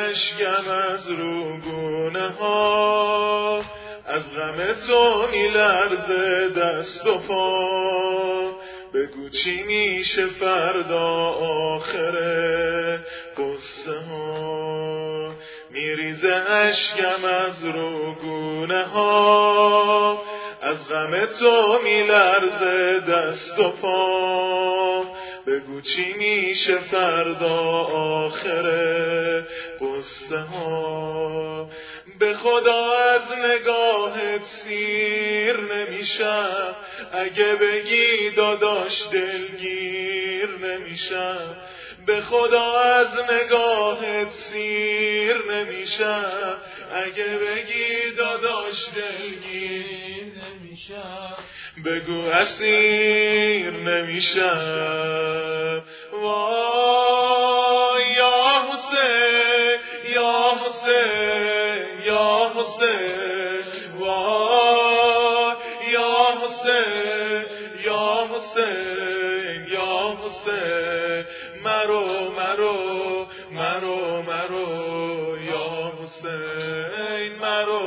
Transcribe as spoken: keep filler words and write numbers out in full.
اشکم از روگونه ها، از غم تو میلرزه دست و پا. بگو چی میشه فردا آخره قصه ها. میریزه اشکم از روگونه ها، از غم تو میلرزه دست و پا. بگو چی میشه فردا آخره قصه ها. به خدا از نگاهت سیر نمیشم، اگه بگی داداش دلگیر نمیشم. به خدا از نگاهت سیر نمیشم، اگه بگی داداش دلگیر نمیشم. بگو اسیر نمیشم. وای یا حسین یا حسین یا حسین، وای یا حسین یا حسین یا حسین. مرو مرو مرو مرو یا حسین، مرو